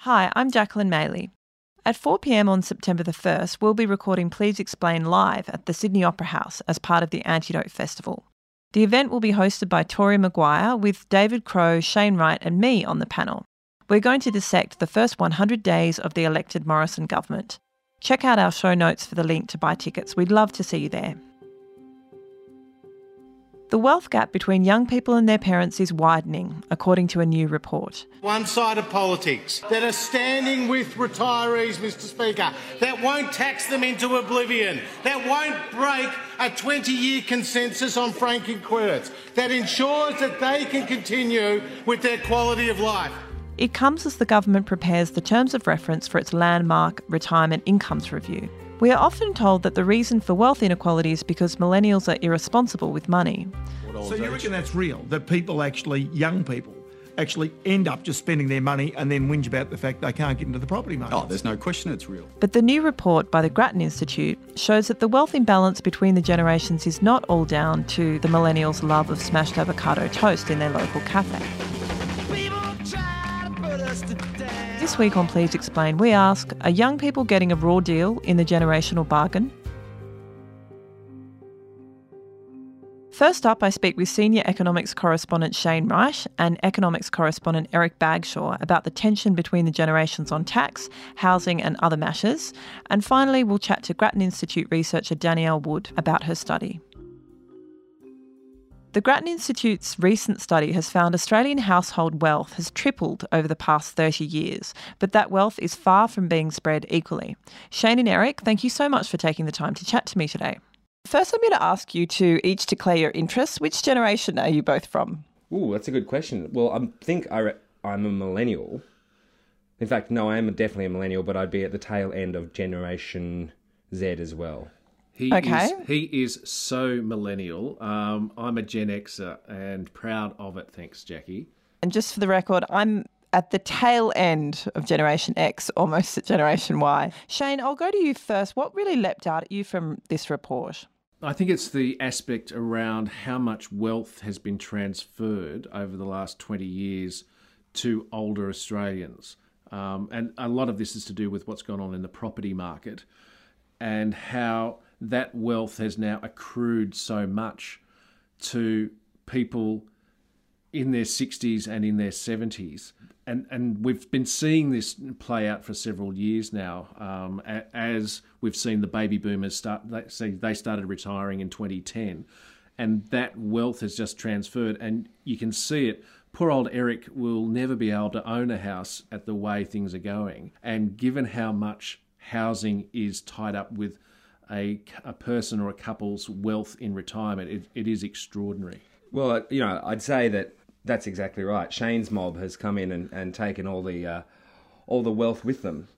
Hi, I'm Jacqueline Maley. At 4 p.m. on September the 1st, we'll be recording Please Explain live at the Sydney Opera House as part of the Antidote Festival. The event will be hosted by Tori Maguire with David Crowe, Shane Wright and me on the panel. We're going to dissect the first 100 days of the elected Morrison government. Check out our show notes for the link to buy tickets. We'd love to see you there. The wealth gap between young people and their parents is widening, according to a new report. One-sided politics that are standing with retirees, Mr Speaker, that won't tax them into oblivion, that won't break a 20-year consensus on franking credits, that ensures that they can continue with their quality of life. It comes as the government prepares the terms of reference for its landmark retirement incomes review. We are often told that the reason for wealth inequality is because millennials are irresponsible with money. So you reckon that's real, that people young people, end up just spending their money and then whinge about the fact they can't get into the property market? Oh, there's no question it's real. But the new report by the Grattan Institute shows that the wealth imbalance between the generations is not all down to the millennials' love of smashed avocado toast in their local cafe. This week on Please Explain, we ask, are young people getting a raw deal in the generational bargain? First up, I speak with senior economics correspondent Shane Wright and economics correspondent Eric Bagshaw about the tension between the generations on tax, housing and other matters. And finally, we'll chat to Grattan Institute researcher Danielle Wood about her study. The Grattan Institute's recent study has found Australian household wealth has tripled over the past 30 years, but that wealth is far from being spread equally. Shane and Eric, thank you so much for taking the time to chat to me today. First, I'm going to ask you to each declare your interests. Which generation are you both from? Ooh, that's a good question. Well, I think I'm a millennial. In fact, no, I am definitely a millennial, but I'd be at the tail end of Generation Z as well. He is so millennial. I'm a Gen Xer and proud of it. Thanks, Jackie. And just for the record, I'm at the tail end of Generation X, almost at Generation Y. Shane, I'll go to you first. What really leapt out at you from this report? I think it's the aspect around how much wealth has been transferred over the last 20 years to older Australians. And a lot of this is to do with what's gone on in the property market and how that wealth has now accrued so much to people in their 60s and in their 70s. And we've been seeing this play out for several years now, as we've seen the baby boomers they started retiring in 2010, and that wealth has just transferred, and you can see it. Poor old Eric will never be able to own a house at the way things are going, and given how much housing is tied up with a person or a couple's wealth in retirement, it is extraordinary. Well, I'd say that's exactly right. Shane's mob has come in and taken all the wealth with them.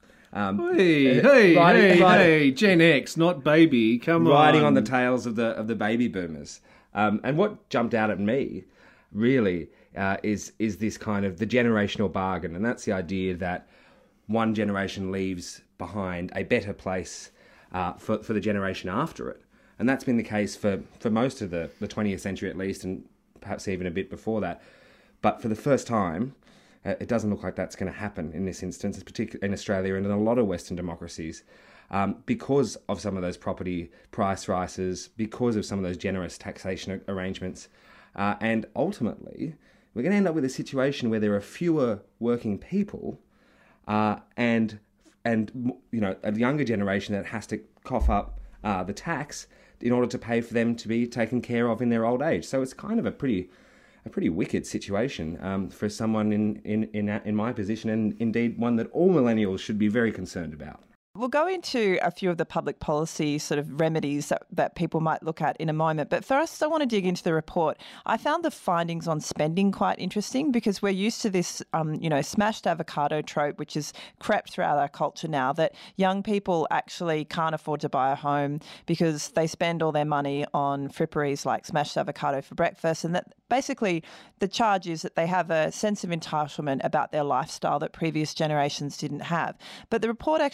Hey, Gen X, not baby. Come on, riding on the tails of the baby boomers. And what jumped out at me really is this kind of the generational bargain, and that's the idea that one generation leaves behind a better place for the generation after it. And that's been the case for most of the 20th century at least, and perhaps even a bit before that. But for the first time, it doesn't look like that's going to happen in this instance, particularly in Australia and in a lot of Western democracies, because of some of those property price rises, because of some of those generous taxation arrangements. And ultimately, we're going to end up with a situation where there are fewer working people and a younger generation that has to cough up the tax in order to pay for them to be taken care of in their old age. So it's kind of a pretty wicked situation for someone in my position, and indeed one that all millennials should be very concerned about. We'll go into a few of the public policy sort of remedies that people might look at in a moment. But first, I want to dig into the report. I found the findings on spending quite interesting because we're used to this, smashed avocado trope, which has crept throughout our culture now, that young people actually can't afford to buy a home because they spend all their money on fripperies like smashed avocado for breakfast, and that basically the charge is that they have a sense of entitlement about their lifestyle that previous generations didn't have. But the report actually finds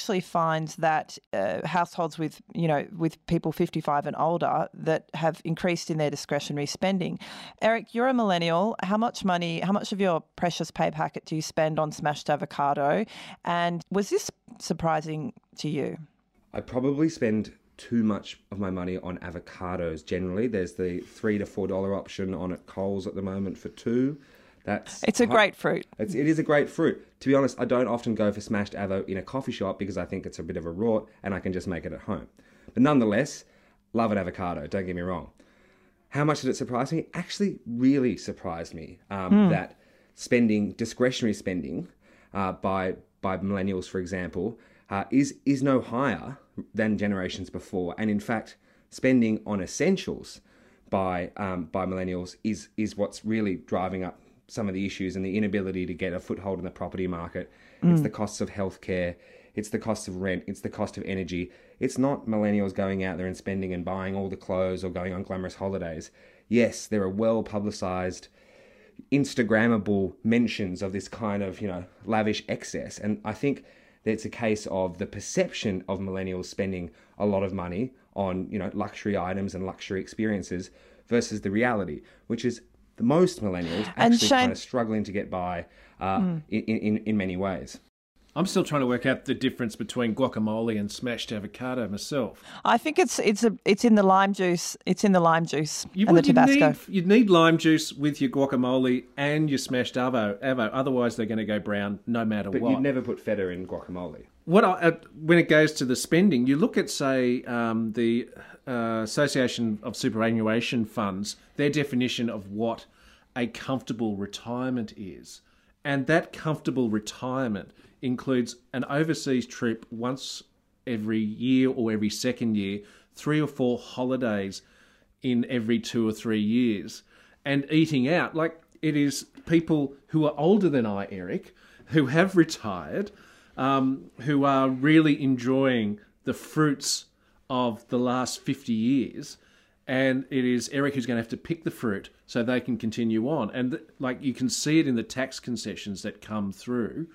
finds that households with, with people 55 and older that have increased in their discretionary spending. Eric, you're a millennial. How much of your precious pay packet do you spend on smashed avocado? And was this surprising to you? I probably spend too much of my money on avocados generally. There's the $3 to $4 option on at Coles at the moment for two. It's a great fruit. It is a great fruit. To be honest, I don't often go for smashed avo in a coffee shop because I think it's a bit of a rort and I can just make it at home. But nonetheless, love an avocado, don't get me wrong. How much did it surprise me? Actually really surprised me that discretionary spending by millennials, for example, is no higher than generations before. And in fact, spending on essentials by millennials is what's really driving up some of the issues and the inability to get a foothold in the property market. It's the costs of healthcare. It's the cost of rent. It's the cost of energy. It's not millennials going out there and spending and buying all the clothes or going on glamorous holidays. Yes, there are well-publicised, Instagrammable mentions of this kind of, lavish excess. And I think that it's a case of the perception of millennials spending a lot of money on, luxury items and luxury experiences versus the reality, which is the most millennials actually kind of struggling to get by in many ways. I'm still trying to work out the difference between guacamole and smashed avocado myself. I think it's in the lime juice. It's in the lime juice and the Tabasco. You'd need lime juice with your guacamole and your smashed avo. Otherwise, they're going to go brown no matter what. But you'd never put feta in guacamole. When it goes to the spending, you look at, say, the Association of Superannuation Funds, their definition of what a comfortable retirement is. And that comfortable retirement includes an overseas trip once every year or every second year, 3 or 4 holidays in every 2 or 3 years, and eating out. Like, it is people who are older than I, Eric, who have retired, who are really enjoying the fruits of the last 50 years. And it is Eric who's going to have to pick the fruit so they can continue on. And you can see it in the tax concessions that come through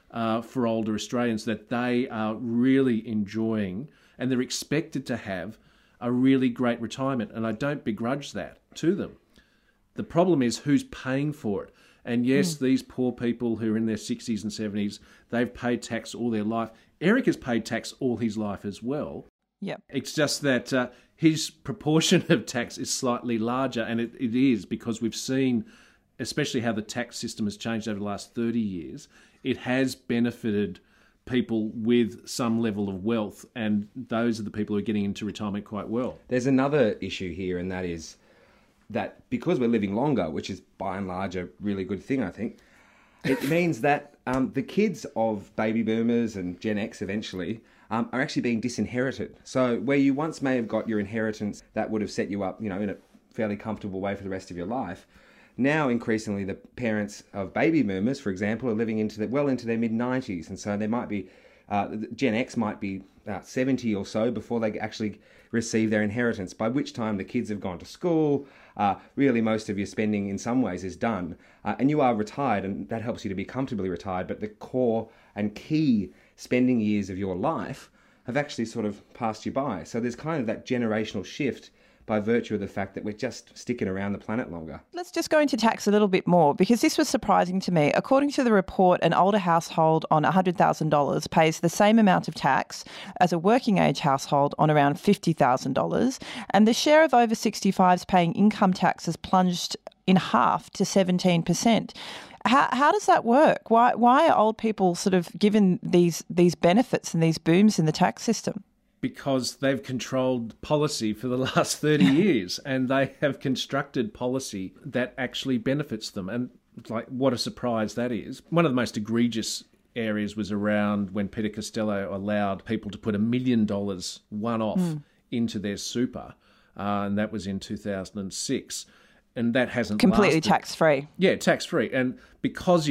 for older Australians, that they are really enjoying and they're expected to have a really great retirement. And I don't begrudge that to them. The problem is who's paying for it. And yes, these poor people who are in their 60s and 70s, they've paid tax all their life. Eric has paid tax all his life as well. Yep. It's just that his proportion of tax is slightly larger, and it is because we've seen, especially how the tax system has changed over the last 30 years, it has benefited people with some level of wealth, and those are the people who are getting into retirement quite well. There's another issue here, and that is that because we're living longer, which is by and large a really good thing, I think, it means that the kids of baby boomers and Gen X eventually are actually being disinherited. So where you once may have got your inheritance that would have set you up, in a fairly comfortable way for the rest of your life, now increasingly the parents of baby boomers, for example, are living into their mid-90s. And so there might be, Gen X might be 70 or so before they actually receive their inheritance, by which time the kids have gone to school. Really most of your spending in some ways is done. And you are retired, and that helps you to be comfortably retired. But the core and key spending years of your life have actually sort of passed you by. So there's kind of that generational shift by virtue of the fact that we're just sticking around the planet longer. Let's just go into tax a little bit more, because this was surprising to me. According to the report, an older household on $100,000 pays the same amount of tax as a working age household on around $50,000. And the share of over 65s paying income tax has plunged in half to 17%. How does that work? Why are old people sort of given these benefits and these booms in the tax system? Because they've controlled policy for the last 30 years and they have constructed policy that actually benefits them. And what a surprise that is. One of the most egregious areas was around when Peter Costello allowed people to put $1 million one-off into their super, and that was in 2006. And that hasn't completely lasted. Tax-free. Yeah, tax-free. And because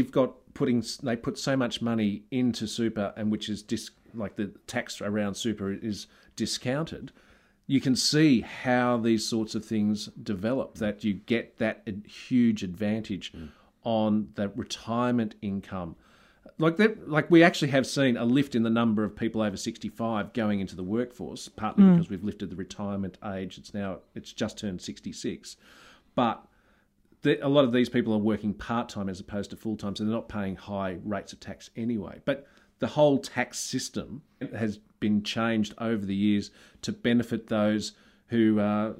they put so much money into super, and which is the tax around super is discounted, you can see how these sorts of things develop, that you get that huge advantage on the retirement income Like we actually have seen a lift in the number of people over 65 going into the workforce, partly because we've lifted the retirement age. It's just turned 66, but a lot of these people are working part-time as opposed to full-time, so they're not paying high rates of tax anyway. But the whole tax system has been changed over the years to benefit those who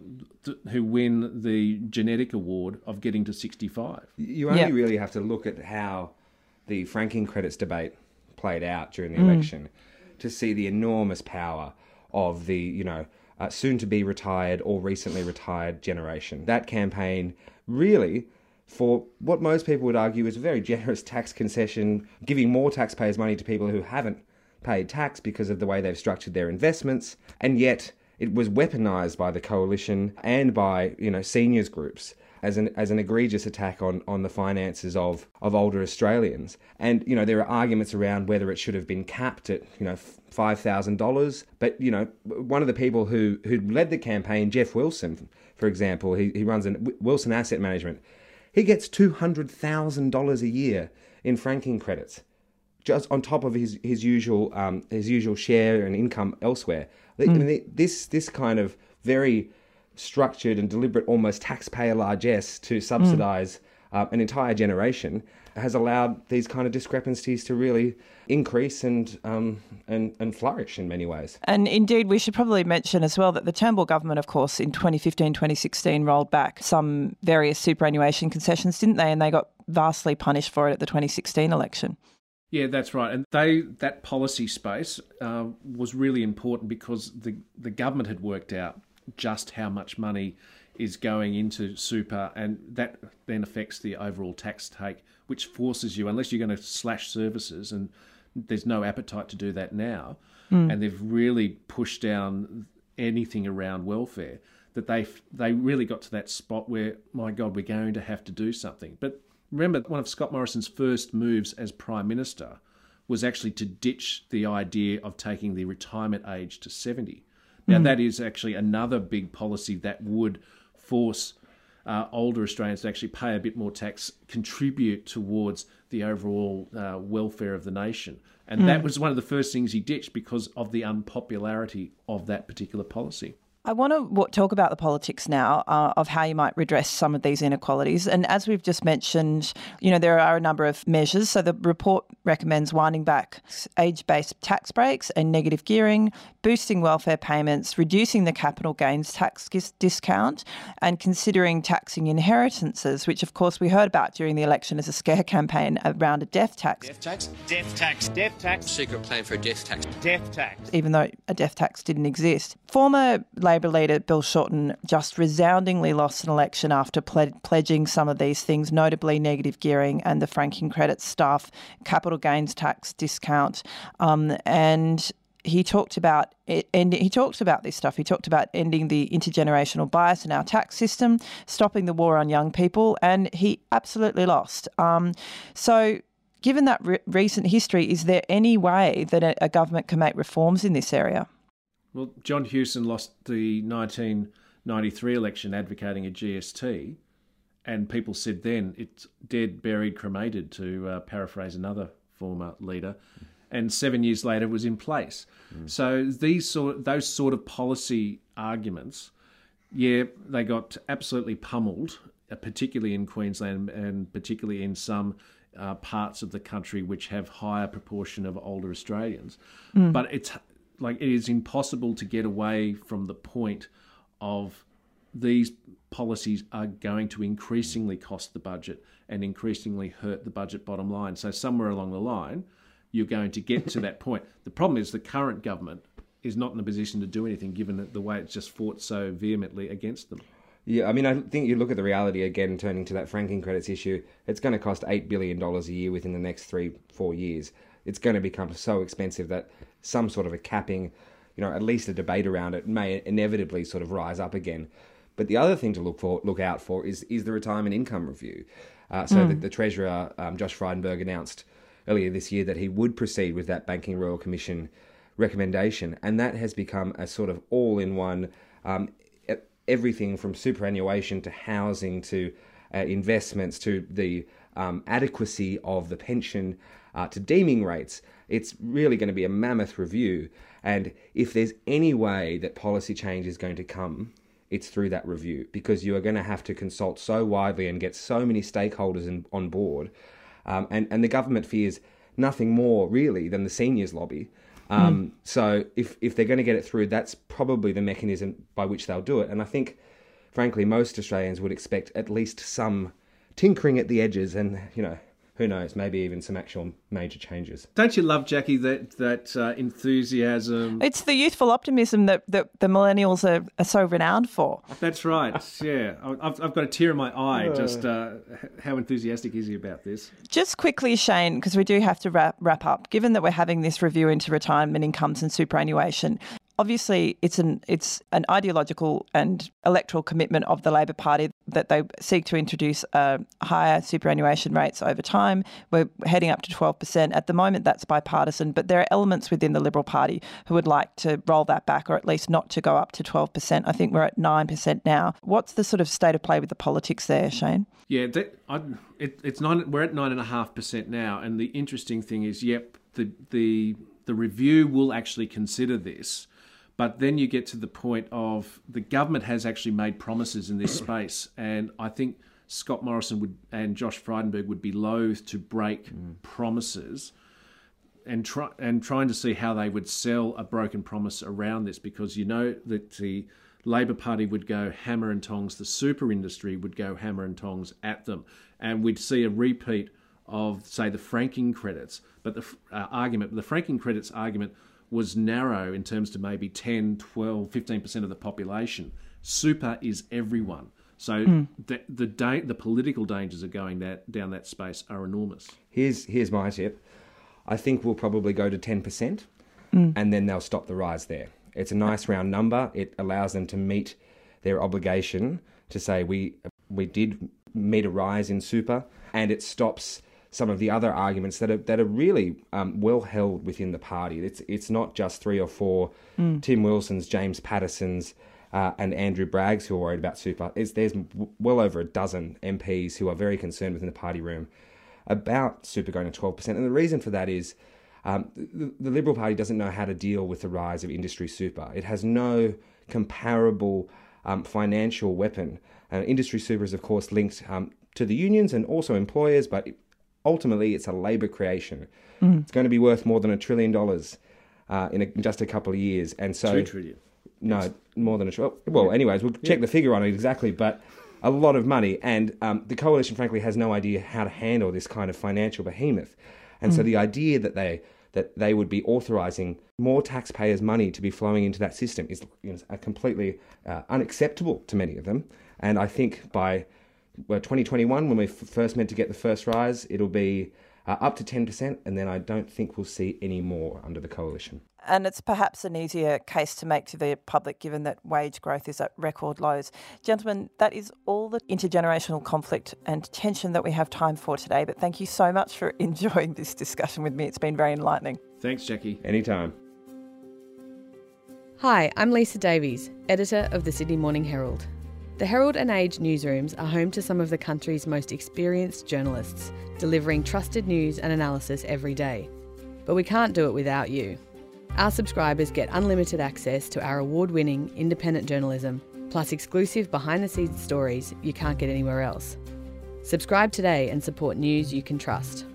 win the genetic award of getting to 65. You only really have to look at how the franking credits debate played out during the election to see the enormous power of the, soon-to-be retired or recently retired generation. That campaign really, for what most people would argue is a very generous tax concession, giving more taxpayers' money to people who haven't paid tax because of the way they've structured their investments, and yet it was weaponised by the coalition and by, seniors groups as an egregious attack on the finances of older Australians. And, there are arguments around whether it should have been capped at, $5,000. But, one of the people who led the campaign, Jeff Wilson, for example, he runs Wilson Asset Management. He gets $200,000 a year in franking credits, just on top of his usual share and income elsewhere. I mean, this kind of very structured and deliberate, almost taxpayer largesse to subsidise an entire generation has allowed these kind of discrepancies to really increase and flourish in many ways. And indeed, we should probably mention as well that the Turnbull government, of course, in 2015-2016 rolled back some various superannuation concessions, didn't they? And they got vastly punished for it at the 2016 election. Yeah, that's right. And that policy space was really important because the government had worked out just how much money is going into super, and that then affects the overall tax take, which forces you, unless you're going to slash services, and there's no appetite to do that now, and they've really pushed down anything around welfare, that they really got to that spot where, my God, we're going to have to do something. But remember, one of Scott Morrison's first moves as Prime Minister was actually to ditch the idea of taking the retirement age to 70. Now, that is actually another big policy that would force older Australians to actually pay a bit more tax, contribute towards the overall welfare of the nation. And that was one of the first things he ditched because of the unpopularity of that particular policy. I want to talk about the politics now of how you might redress some of these inequalities. And as we've just mentioned, there are a number of measures. So the report recommends winding back age-based tax breaks and negative gearing, boosting welfare payments, reducing the capital gains tax discount, and considering taxing inheritances, which of course we heard about during the election as a scare campaign around a death tax. Death tax? Death tax. Death tax. Secret plan for a death tax. Death tax. Even though a death tax didn't exist. Former Labor leader Bill Shorten just resoundingly lost an election after pledging some of these things, notably negative gearing and the franking credits stuff, capital gains tax discount, and he talked about it, and he talked about this stuff. He talked about ending the intergenerational bias in our tax system, stopping the war on young people, and he absolutely lost. So given that recent history, is there any way that a government can make reforms in this area? Well, John Hewson lost the 1993 election advocating a GST, and people said then it's dead, buried, cremated, to paraphrase another former leader, and 7 years later it was in place. So those sort of policy arguments, they got absolutely pummeled, particularly in Queensland and particularly in some parts of the country which have higher proportion of older Australians. But it is impossible to get away from the point of these policies are going to increasingly cost the budget and increasingly hurt the budget bottom line. So somewhere along the line, you're going to get to that point. The problem is the current government is not in a position to do anything, given the way it's just fought so vehemently against them. Yeah, I mean, I think you look at the reality again, turning to that franking credits issue, it's going to cost $8 billion a year within the next 3-4 years. It's going to become so expensive that some sort of a capping, at least a debate around it may inevitably sort of rise up again. But the other thing to look out for is the retirement income review. The Treasurer, Josh Frydenberg, announced earlier this year that he would proceed with that Banking Royal Commission recommendation, and that has become a sort of all-in-one, everything from superannuation to housing to investments to the adequacy of the pension to deeming rates. It's really going to be a mammoth review. And if there's any way that policy change is going to come, it's through that review, because you are going to have to consult so widely and get so many stakeholders on board. And the government fears nothing more, really, than the seniors lobby. So if they're going to get it through, that's probably the mechanism by which they'll do it. And I think, frankly, most Australians would expect at least some tinkering at the edges and, who knows, maybe even some actual major changes. Don't you love, Jackie, that enthusiasm? It's the youthful optimism that the millennials are so renowned for. That's right, yeah. I've got a tear in my eye, just how enthusiastic is he about this? Just quickly, Shane, because we do have to wrap up, given that we're having this review into retirement incomes and superannuation, obviously it's an ideological and electoral commitment of the Labor Party that they seek to introduce higher superannuation rates over time. We're heading up to 12%. At the moment, that's bipartisan, but there are elements within the Liberal Party who would like to roll that back, or at least not to go up to 12%. I think we're at 9% now. What's the sort of state of play with the politics there, Shane? Yeah, we're at 9.5% now, and the interesting thing is, the review will actually consider this. But then you get to the point of the government has actually made promises in this space, and I think Scott Morrison and Josh Frydenberg would be loath to break promises and trying to see how they would sell a broken promise around this, because that the Labor Party would go hammer and tongs, the super industry would go hammer and tongs at them, and we'd see a repeat of, say, the franking credits. But the franking credits argument was narrow in terms to maybe 10, 12, 15% of the population. Super is everyone. So the political dangers of going down that space are enormous. Here's my tip. I think we'll probably go to 10%, and then they'll stop the rise there. It's a nice round number. It allows them to meet their obligation to say we did meet a rise in super, and it stops some of the other arguments that are really well held within the party. It's not just 3 or 4 Tim Wilsons, James Pattersons, and Andrew Braggs who are worried about super. There's well over a dozen MPs who are very concerned within the party room about super going to 12%. And the reason for that is the Liberal Party doesn't know how to deal with the rise of industry super. It has no comparable financial weapon. Industry super is, of course, linked to the unions and also employers, but ultimately, it's a labour creation. It's going to be worth more than $1 trillion in just a couple of years. And so, $2 trillion. No, more than $1 trillion. Well, anyways, we'll check the figure on it exactly, but a lot of money. And the coalition, frankly, has no idea how to handle this kind of financial behemoth. And so the idea that they would be authorising more taxpayers' money to be flowing into that system is completely unacceptable to many of them. And I think by 2021, when we first meant to get the first rise, it'll be up to 10%, and then I don't think we'll see any more under the coalition. And it's perhaps an easier case to make to the public, given that wage growth is at record lows. Gentlemen, that is all the intergenerational conflict and tension that we have time for today, but thank you so much for enjoying this discussion with me. It's been very enlightening. Thanks, Jackie. Anytime. Hi, I'm Lisa Davies, editor of the Sydney Morning Herald. The Herald and Age newsrooms are home to some of the country's most experienced journalists, delivering trusted news and analysis every day. But we can't do it without you. Our subscribers get unlimited access to our award-winning independent journalism, plus exclusive behind-the-scenes stories you can't get anywhere else. Subscribe today and support news you can trust.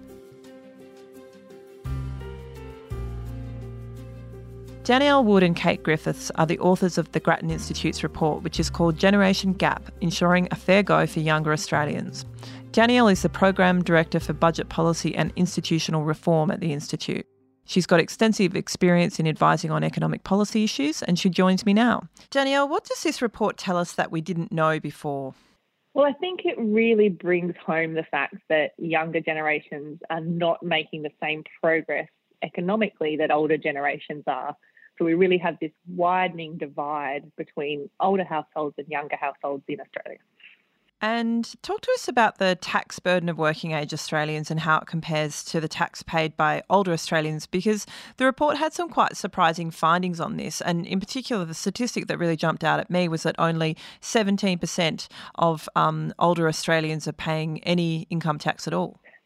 Danielle Wood and Kate Griffiths are the authors of the Grattan Institute's report, which is called Generation Gap, Ensuring a Fair Go for Younger Australians. Danielle is the Program Director for Budget Policy and Institutional Reform at the Institute. She's got extensive experience in advising on economic policy issues, and she joins me now. Danielle, what does this report tell us that we didn't know before? Well, I think it really brings home the fact that younger generations are not making the same progress economically that older generations are. So we really have this widening divide between older households and younger households in Australia. And talk to us about the tax burden of working age Australians and how it compares to the tax paid by older Australians, because the report had some quite surprising findings on this. And in particular, the statistic that really jumped out at me was that only 17% of older Australians are paying any income tax at all.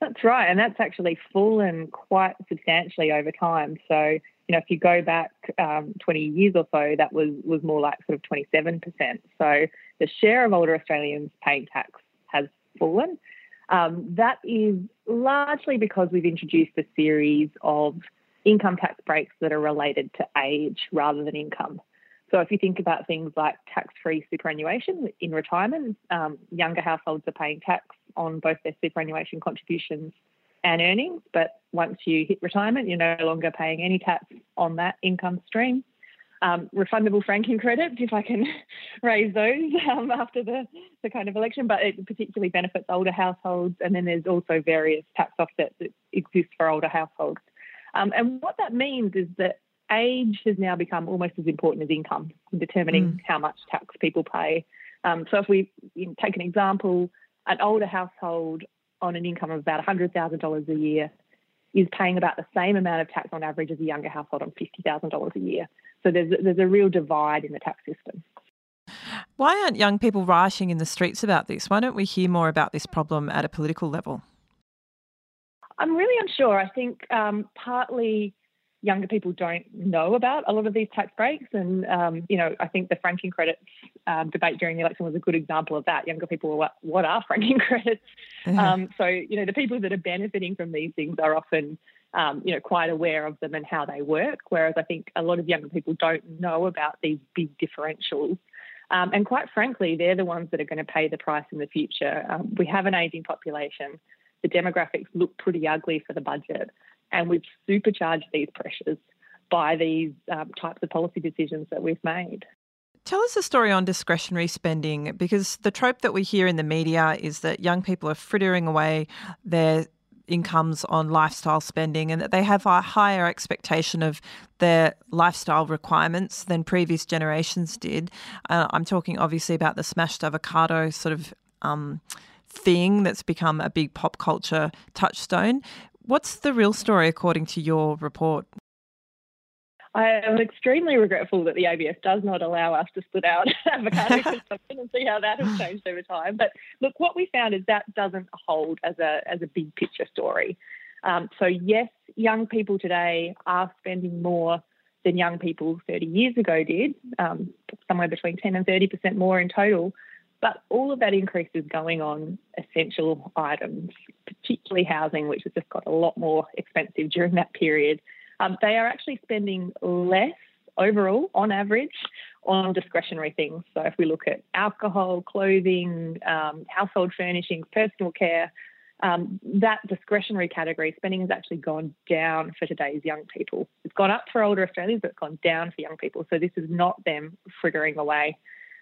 That's right, and that's actually fallen quite substantially over time. So, if you go back 20 years or so, that was more like sort of 27%. So the share of older Australians paying tax has fallen. That is largely because we've introduced a series of income tax breaks that are related to age rather than income. So if you think about things like tax-free superannuation in retirement, younger households are paying tax on both their superannuation contributions and earnings, but once you hit retirement, you're no longer paying any tax on that income stream. Refundable franking credits, if I can raise those after the kind of election, but it particularly benefits older households. And then there's also various tax offsets that exist for older households. And what that means is that age has now become almost as important as income in determining how much tax people pay. So if we take an example, an older household on an income of about $100,000 a year is paying about the same amount of tax on average as a younger household on $50,000 a year. So there's a real divide in the tax system. Why aren't young people rioting in the streets about this? Why don't we hear more about this problem at a political level? I'm really unsure. I think partly younger people don't know about a lot of these tax breaks. And, I think the franking credits debate during the election was a good example of that. Younger people were, what are franking credits? So, the people that are benefiting from these things are often, quite aware of them and how they work, whereas I think a lot of younger people don't know about these big differentials. And quite frankly, they're the ones that are going to pay the price in the future. We have an ageing population. The demographics look pretty ugly for the budget. And we've supercharged these pressures by these types of policy decisions that we've made. Tell us a story on discretionary spending, because the trope that we hear in the media is that young people are frittering away their incomes on lifestyle spending and that they have a higher expectation of their lifestyle requirements than previous generations did. I'm talking obviously about the smashed avocado sort of thing that's become a big pop culture touchstone. What's the real story according to your report? I am extremely regretful that the ABS does not allow us to split out avocado consumption and see how that has changed over time. But look, what we found is that doesn't hold as a big picture story. So yes, young people today are spending more than young people 30 years ago did, somewhere between 10 and 30% more in total. But all of that increase is going on essential items, particularly housing, which has just got a lot more expensive during that period. They are actually spending less overall, on average, on discretionary things. So if we look at alcohol, clothing, household furnishings, personal care, that discretionary category spending has actually gone down for today's young people. It's gone up for older Australians, but it's gone down for young people. So this is not them frittering away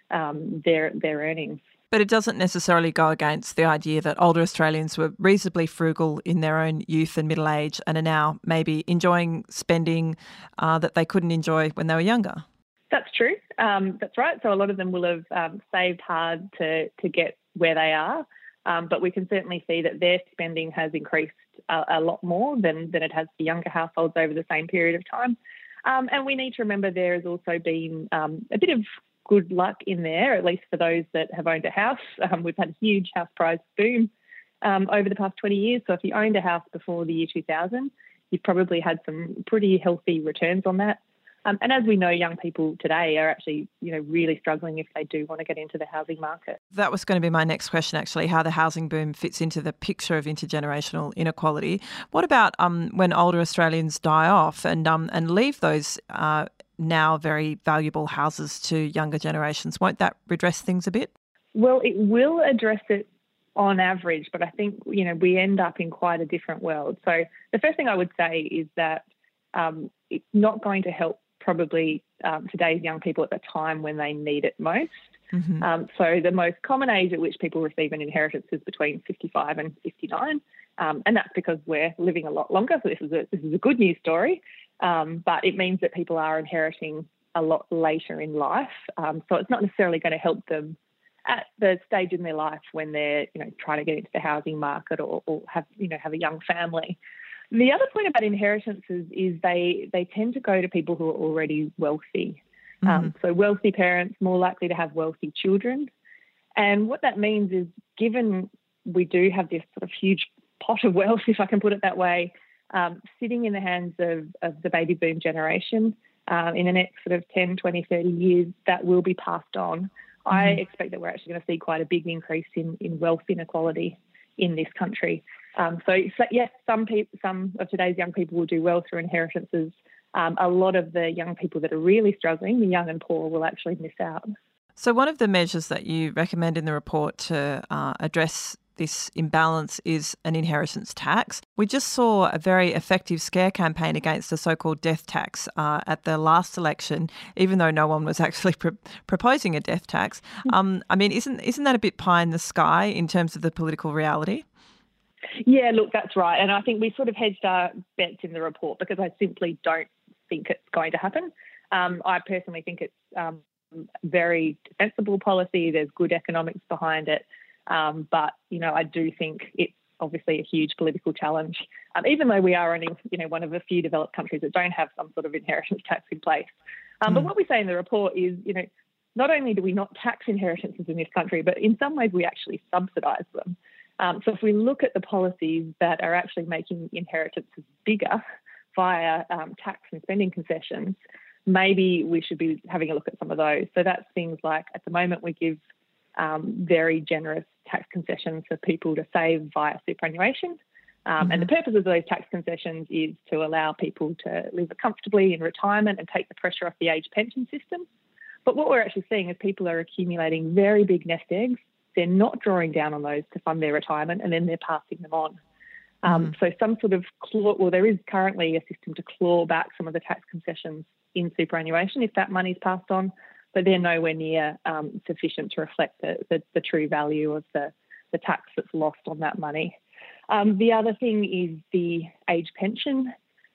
their earnings. But it doesn't necessarily go against the idea that older Australians were reasonably frugal in their own youth and middle age and are now maybe enjoying spending that they couldn't enjoy when they were younger. That's true. That's right. So a lot of them will have saved hard to get where they are. But we can certainly see that their spending has increased a lot more than it has for younger households over the same period of time. And we need to remember there has also been a bit of good luck in there, at least for those that have owned a house. We've had a huge house price boom over the past 20 years. So if you owned a house before the year 2000, you've probably had some pretty healthy returns on that. And as we know, young people today are actually, really struggling if they do want to get into the housing market. That was going to be my next question, actually, how the housing boom fits into the picture of intergenerational inequality. What about when older Australians die off and leave those now very valuable houses to younger generations? Won't that redress things a bit? Well, it will address it on average, but I think, we end up in quite a different world. So the first thing I would say is that it's not going to help probably today's young people at the time when they need it most. Mm-hmm. So the most common age at which people receive an inheritance is between 55 and 59. And that's because we're living a lot longer. So this is a good news story. But it means that people are inheriting a lot later in life. So it's not necessarily going to help them at the stage in their life when they're, trying to get into the housing market or have a young family. The other point about inheritances is they tend to go to people who are already wealthy. Mm-hmm. So wealthy parents more likely to have wealthy children. And what that means is, given we do have this sort of huge pot of wealth, if I can put it that way, sitting in the hands of the baby boom generation in the next sort of 10, 20, 30 years, that will be passed on. Mm-hmm. I expect that we're actually going to see quite a big increase in wealth inequality in this country. So yes, some of today's young people will do well through inheritances. A lot of the young people that are really struggling, the young and poor, will actually miss out. So one of the measures that you recommend in the report to address this imbalance is an inheritance tax. We just saw a very effective scare campaign against the so-called death tax at the last election, even though no one was actually proposing a death tax. I mean, isn't that a bit pie in the sky in terms of the political reality? Yeah, look, that's right. And I think we sort of hedged our bets in the report because I simply don't think it's going to happen. I personally think it's very defensible policy. There's good economics behind it. But, I do think it's obviously a huge political challenge, even though we are only, one of a few developed countries that don't have some sort of inheritance tax in place. But what we say in the report is, not only do we not tax inheritances in this country, but in some ways we actually subsidise them. So if we look at the policies that are actually making inheritances bigger via tax and spending concessions, maybe we should be having a look at some of those. So that's things like, at the moment, we give very generous tax concessions for people to save via superannuation. And the purpose of those tax concessions is to allow people to live comfortably in retirement and take the pressure off the age pension system. But what we're actually seeing is people are accumulating very big nest eggs. They're not drawing down on those to fund their retirement, and then they're passing them on. So some sort of there is currently a system to claw back some of the tax concessions in superannuation if that money's passed on, but they're nowhere near sufficient to reflect the true value of the tax that's lost on that money. The other thing is the age pension.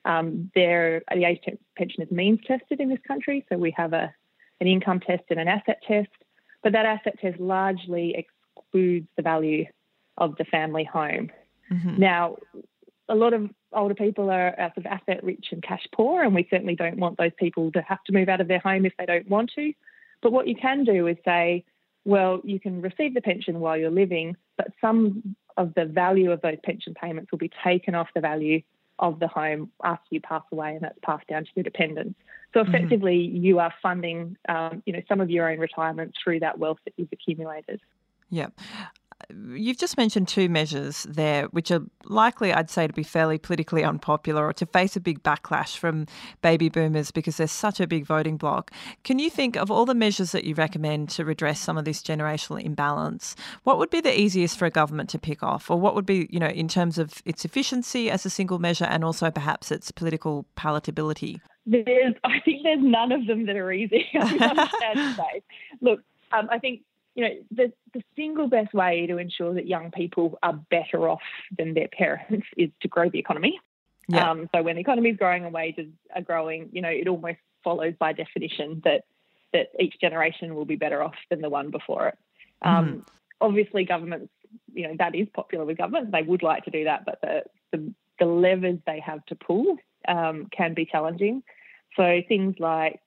The age pension is means tested in this country, so we have an income test and an asset test, but that asset test largely excludes the value of the family home. Mm-hmm. Now, a lot of older people are sort of asset rich and cash poor, and we certainly don't want those people to have to move out of their home if they don't want to. But what you can do is say, well, you can receive the pension while you're living, but some of the value of those pension payments will be taken off the value of the home after you pass away, and that's passed down to your dependents. So effectively, you are funding, some of your own retirement through that wealth that you've accumulated. Yeah. You've just mentioned two measures there, which are likely, I'd say, to be fairly politically unpopular or to face a big backlash from baby boomers because there's such a big voting bloc. Can you think of all the measures that you recommend to redress some of this generational imbalance? What would be the easiest for a government to pick off, or what would be, in terms of its efficiency as a single measure and also perhaps its political palatability? I think there's none of them that are easy. I'm sad to say. Look, I think the single best way to ensure that young people are better off than their parents is to grow the economy. Yeah. So when the economy is growing and wages are growing, it almost follows by definition that each generation will be better off than the one before it. Obviously, governments, that is popular with governments. They would like to do that, but the levers they have to pull can be challenging. So things like,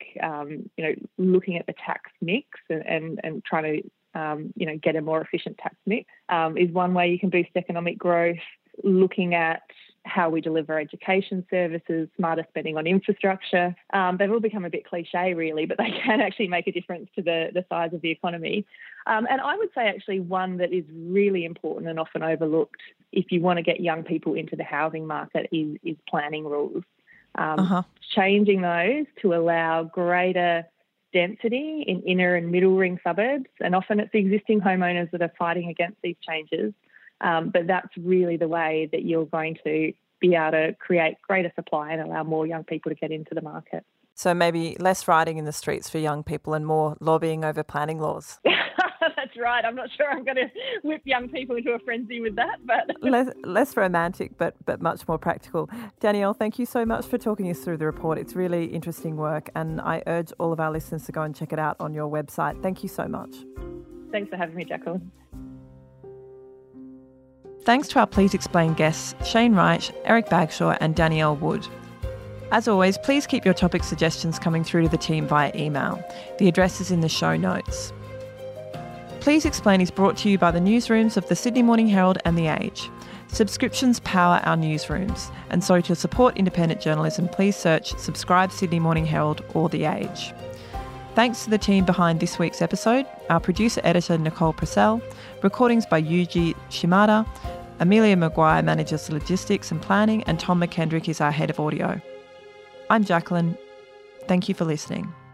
looking at the tax mix and trying to get a more efficient tax mix is one way you can boost economic growth. Looking at how we deliver education services, smarter spending on infrastructure. They've all become a bit cliche, really, but they can actually make a difference to the size of the economy. And I would say actually one that is really important and often overlooked if you want to get young people into the housing market is planning rules. Changing those to allow greater density in inner and middle ring suburbs, and often it's the existing homeowners that are fighting against these changes, but that's really the way that you're going to be able to create greater supply and allow more young people to get into the market. So maybe less riding in the streets for young people and more lobbying over planning laws. That's right. I'm not sure I'm going to whip young people into a frenzy with that, but less romantic, but much more practical. Danielle, thank you so much for talking us through the report. It's really interesting work, and I urge all of our listeners to go and check it out on your website. Thank you so much. Thanks for having me, Jacqueline. Thanks to our Please Explain guests, Shane Reich, Eric Bagshaw and Danielle Wood. As always, please keep your topic suggestions coming through to the team via email. The address is in the show notes. Please Explain is brought to you by the newsrooms of the Sydney Morning Herald and The Age. Subscriptions power our newsrooms, and so to support independent journalism, please search Subscribe Sydney Morning Herald or The Age. Thanks to the team behind this week's episode, our producer-editor Nicole Purcell, recordings by Yuji Shimada, Amelia Maguire manages logistics and planning, and Tom McKendrick is our head of audio. I'm Jacqueline. Thank you for listening.